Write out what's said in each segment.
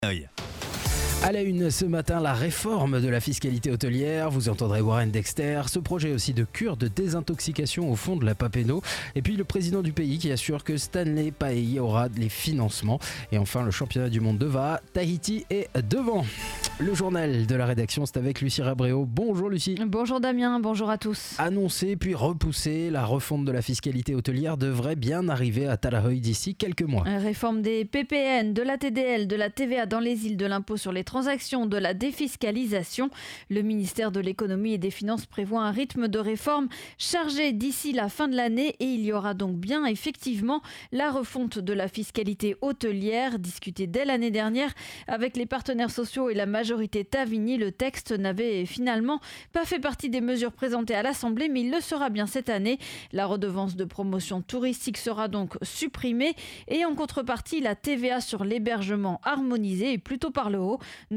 À la une ce matin, la réforme de la fiscalité hôtelière. Vous entendrez Warren Dexter. Ce projet aussi de cure de désintoxication au fond de la Papeeno. Et puis le président du pays qui assure que Stanley Paye aura les financements. Et enfin le championnat du monde de VA. Tahiti est devant. Le journal de la rédaction, c'est avec Lucie Rabréau. Bonjour Lucie. Bonjour Damien, bonjour à tous. Annoncé puis repoussé, la refonte de la fiscalité hôtelière devrait bien arriver à Talahoy d'ici quelques mois. Réforme des PPN, de la TDL, de la TVA dans les îles, de l'impôt sur les transactions, de la défiscalisation. Le ministère de l'économie et des finances prévoit un rythme de réforme chargé d'ici la fin de l'année et il y aura donc bien effectivement la refonte de la fiscalité hôtelière discutée dès l'année dernière avec les partenaires sociaux et la majorité Tavini. Le texte n'avait finalement pas fait partie des mesures présentées à l'Assemblée, mais il le sera bien cette année. La redevance de promotion touristique sera donc supprimée et en contrepartie, la TVA sur l'hébergement harmonisée est plutôt par le haut.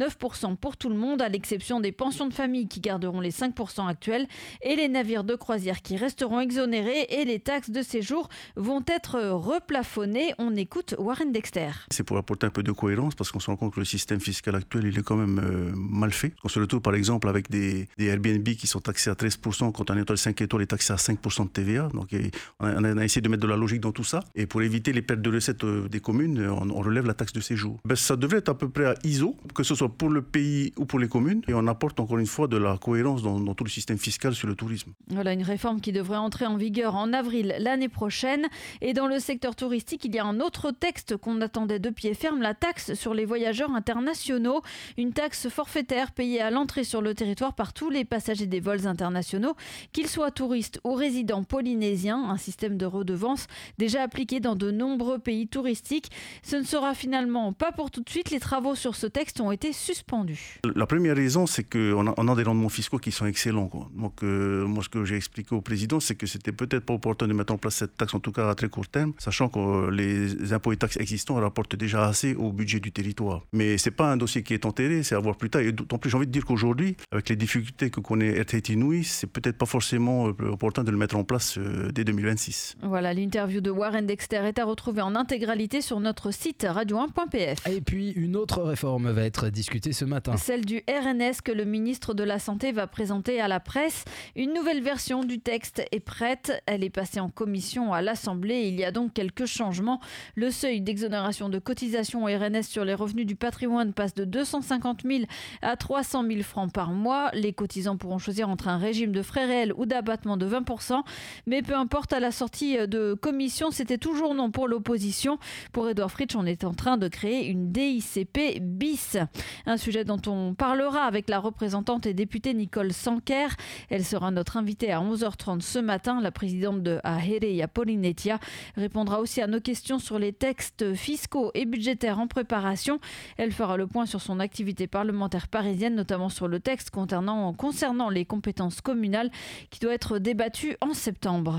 9% pour tout le monde, à l'exception des pensions de famille qui garderont les 5% actuels et les navires de croisière qui resteront exonérés et les taxes de séjour vont être replafonnées. On écoute Warren Dexter. C'est pour apporter un peu de cohérence parce qu'on se rend compte que le système fiscal actuel il est quand même mal fait. On se retrouve par exemple avec des Airbnb qui sont taxés à 13% quand un hôtel 5 étoiles est taxé à 5% de TVA. Donc on a essayé de mettre de la logique dans tout ça. Et pour éviter les pertes de recettes des communes, on relève la taxe de séjour. Ça devrait être à peu près à ISO, que ce soit pour le pays ou pour les communes. Et on apporte encore une fois de la cohérence dans tout le système fiscal sur le tourisme. Voilà une réforme qui devrait entrer en vigueur en avril l'année prochaine. Et dans le secteur touristique, il y a un autre texte qu'on attendait de pied ferme, la taxe sur les voyageurs internationaux. Une taxe forfaitaire payée à l'entrée sur le territoire par tous les passagers des vols internationaux, qu'ils soient touristes ou résidents polynésiens. Un système de redevance déjà appliqué dans de nombreux pays touristiques. Ce ne sera finalement pas pour tout de suite. Les travaux sur ce texte ont été suspendus. La première raison, c'est qu'on a des rendements fiscaux qui sont excellents, quoi. Donc, moi, ce que j'ai expliqué au président, c'est que c'était peut-être pas opportun de mettre en place cette taxe, en tout cas à très court terme, sachant que les impôts et taxes existants rapportent déjà assez au budget du territoire. Mais c'est pas un dossier qui est enterré, c'est à voir plus tard. Et d'autant plus, j'ai envie de dire qu'aujourd'hui, avec les difficultés que connaît Air Tahiti Nui, c'est peut-être pas forcément opportun de le mettre en place dès 2026. Voilà, l'interview de Warren Dexter est à retrouver en intégralité sur notre site radio1.pf. Et puis une autre réforme va être discutée ce matin. Celle du RNS que le ministre de la Santé va présenter à la presse. Une nouvelle version du texte est prête. Elle est passée en commission à l'Assemblée. Il y a donc quelques changements. Le seuil d'exonération de cotisation au RNS sur les revenus du patrimoine passe de 250 000 à 300 000 francs par mois. Les cotisants pourront choisir entre un régime de frais réels ou d'abattement de 20%. Mais peu importe, à la sortie de commission, c'était toujours non pour l'opposition. Pour Édouard Fritsch, on est en train de créer une DICP bis. Un sujet dont on parlera avec la représentante et députée Nicole Sanquer. Elle sera notre invitée à 11h30 ce matin. La présidente de Aherea Polynetia répondra aussi à nos questions sur les textes fiscaux et budgétaires en préparation. Elle fera le point sur son activité parlementaire parisienne, notamment sur le texte concernant les compétences communales qui doit être débattu en septembre.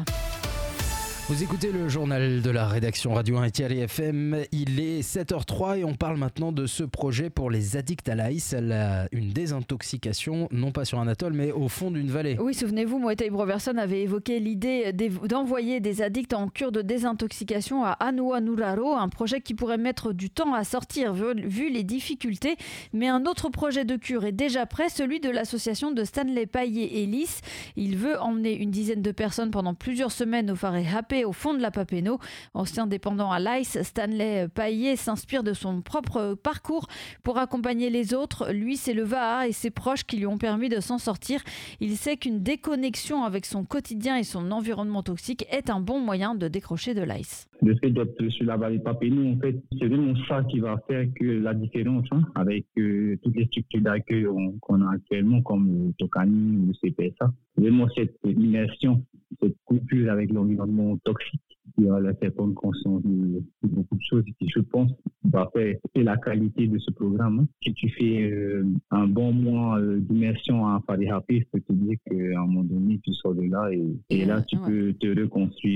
Vous écoutez le journal de la rédaction Radio 1 et Thierry FM. Il est 7h03 et on parle maintenant de ce projet pour les addicts à l'ice. Une désintoxication, non pas sur un atoll, mais au fond d'une vallée. Oui, souvenez-vous, Moetai Broverson avait évoqué l'idée d'envoyer des addicts en cure de désintoxication à Anuanuraro, un projet qui pourrait mettre du temps à sortir vu les difficultés. Mais un autre projet de cure est déjà prêt, celui de l'association de Stanley Paye et Lys. Il veut emmener une dizaine de personnes pendant plusieurs semaines au Whare Hape, au fond de la Papeeno. Ancien dépendant à l'ICE, Stanley Paye s'inspire de son propre parcours pour accompagner les autres. Lui, c'est le VAA et ses proches qui lui ont permis de s'en sortir. Il sait qu'une déconnexion avec son quotidien et son environnement toxique est un bon moyen de décrocher de l'ICE. Le fait d'être sur la vallée Papeeno, en fait, c'est vraiment ça qui va faire que la différence avec toutes les structures d'accueil qu'on a actuellement, comme le Tokani ou le CPSA. Vraiment cette immersion, cette coupure avec l'environnement toxique, qui va leur faire prendre conscience de beaucoup de choses et qui, je pense, va faire la qualité de ce programme. Si tu fais un bon mois d'immersion à Whare Hape, je peux te dire qu'à un moment donné, tu sors de là et là, tu peux te reconstruire.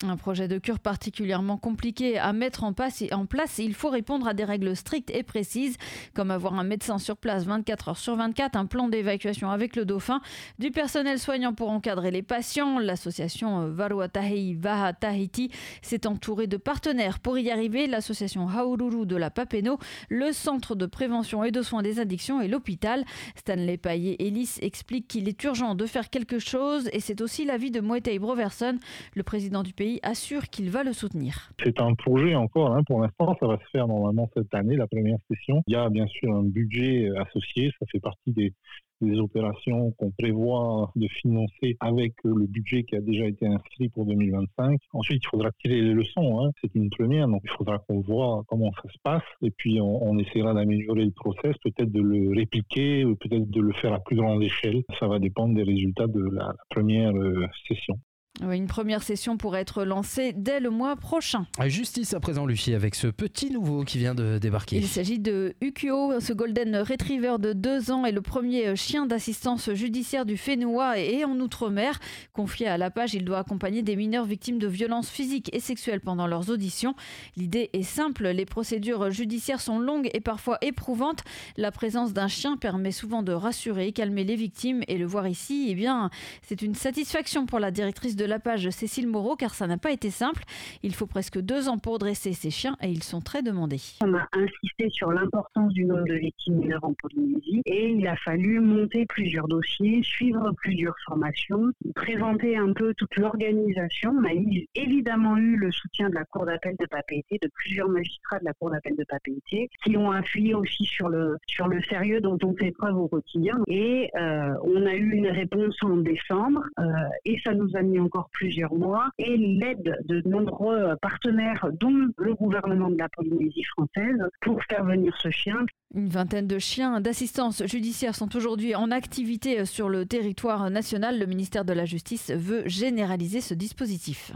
Un projet de cure particulièrement compliqué à mettre en place. Il faut répondre à des règles strictes et précises, comme avoir un médecin sur place 24 heures sur 24, un plan d'évacuation avec le dauphin, du personnel soignant pour encadrer les patients. L'association Varuatahi Vaha Tahiti s'est entourée de partenaires pour y arriver. L'association Haururu de la Papeno, le centre de prévention et de soins des addictions et l'hôpital. Stanley Payet-Ellis explique qu'il est urgent de faire quelque chose et c'est aussi l'avis de Moetai Broverson. Le président du pays assure qu'il va le soutenir. C'est un projet encore, pour l'instant, ça va se faire normalement cette année, la première session. Il y a bien sûr un budget associé, ça fait partie des opérations qu'on prévoit de financer avec le budget qui a déjà été inscrit pour 2025. Ensuite, il faudra tirer les leçons. C'est une première, donc il faudra qu'on voit comment ça se passe. Et puis, on essaiera d'améliorer le process, peut-être de le répliquer, ou peut-être de le faire à plus grande échelle. Ça va dépendre des résultats de la première session. Une première session pourrait être lancée dès le mois prochain. Justice à présent, Lucie, avec ce petit nouveau qui vient de débarquer. Il s'agit de Ukyo, ce golden retriever de 2 ans est le premier chien d'assistance judiciaire du Fénois et en Outre-mer. Confié à la page, il doit accompagner des mineurs victimes de violences physiques et sexuelles pendant leurs auditions. L'idée est simple, les procédures judiciaires sont longues et parfois éprouvantes. La présence d'un chien permet souvent de rassurer, calmer les victimes et le voir ici, c'est une satisfaction pour la directrice de la page Cécile Moreau car ça n'a pas été simple. Il faut presque 2 ans pour dresser ces chiens et ils sont très demandés. On a insisté sur l'importance du nombre de victimes mineures en Polynésie et il a fallu monter plusieurs dossiers, suivre plusieurs formations, présenter un peu toute l'organisation. On a évidemment eu le soutien de la Cour d'appel de Papeete, de plusieurs magistrats de la Cour d'appel de Papeete qui ont appuyé aussi sur le sérieux dont on fait preuve au quotidien. Et on a eu une réponse en décembre et ça nous a mis encore plusieurs mois et l'aide de nombreux partenaires dont le gouvernement de la Polynésie française pour faire venir ce chien. Une vingtaine de chiens d'assistance judiciaire sont aujourd'hui en activité sur le territoire national. Le ministère de la Justice veut généraliser ce dispositif.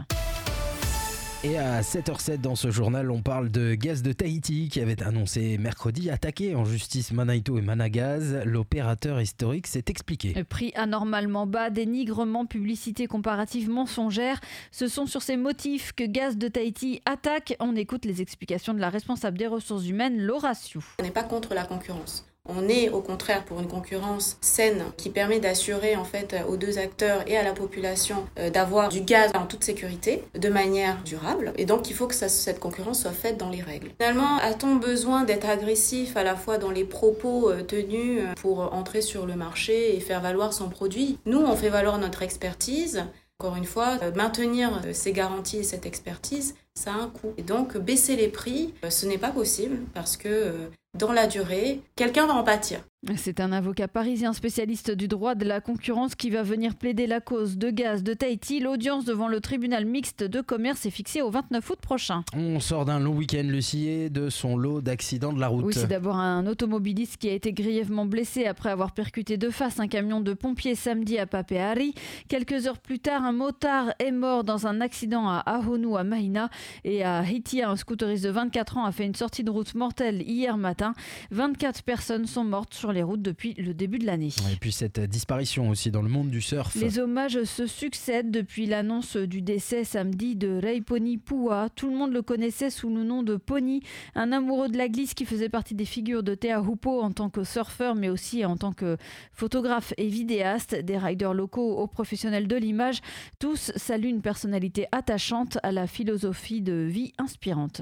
Et à 7h07 dans ce journal, on parle de Gaz de Tahiti qui avait annoncé mercredi attaquer en justice Manaito et Managaz. L'opérateur historique s'est expliqué. Prix anormalement bas, dénigrement, publicité comparative mensongère. Ce sont sur ces motifs que Gaz de Tahiti attaque. On écoute les explications de la responsable des ressources humaines, Laura Sioux. On n'est pas contre la concurrence. On est au contraire pour une concurrence saine qui permet d'assurer en fait aux 2 acteurs et à la population d'avoir du gaz en toute sécurité, de manière durable. Et donc il faut que cette concurrence soit faite dans les règles. Finalement, a-t-on besoin d'être agressif à la fois dans les propos tenus pour entrer sur le marché et faire valoir son produit ? Nous, on fait valoir notre expertise. Encore une fois, maintenir ces garanties et cette expertise, ça a un coût. Et donc baisser les prix, ce n'est pas possible parce que dans la durée, quelqu'un va en pâtir. C'est un avocat parisien spécialiste du droit de la concurrence qui va venir plaider la cause de Gaz de Tahiti. L'audience devant le tribunal mixte de commerce est fixée au 29 août prochain. On sort d'un long week-end, Lucie, et de son lot d'accidents de la route. Oui, c'est d'abord un automobiliste qui a été grièvement blessé après avoir percuté de face un camion de pompiers samedi à Papeari. Quelques heures plus tard, un motard est mort dans un accident à Ahonu, à Mahina. Et à Hitia, un scooteriste de 24 ans a fait une sortie de route mortelle hier matin. 24 personnes sont mortes sur les routes depuis le début de l'année. Et puis cette disparition aussi dans le monde du surf. Les hommages se succèdent depuis l'annonce du décès samedi de Reiponi Pua. Tout le monde le connaissait sous le nom de Pony, un amoureux de la glisse qui faisait partie des figures de Te Ahupo en tant que surfeur mais aussi en tant que photographe et vidéaste. Des riders locaux aux professionnels de l'image, tous saluent une personnalité attachante à la philosophie de vie inspirante.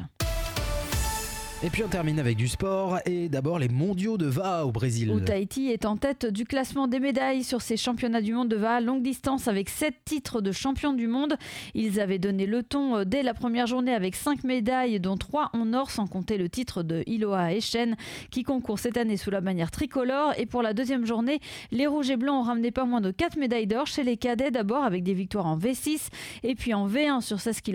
Et puis on termine avec du sport et d'abord les mondiaux de VA au Brésil. Où Tahiti est en tête du classement des médailles sur ces championnats du monde de VA longue distance avec 7 titres de champion du monde. Ils avaient donné le ton dès la première journée avec 5 médailles dont 3 en or sans compter le titre de Iloa Echen qui concourt cette année sous la bannière tricolore. Et pour la deuxième journée, les rouges et blancs ont ramené pas moins de 4 médailles d'or chez les cadets d'abord avec des victoires en V6 et puis en V1 sur 16 km.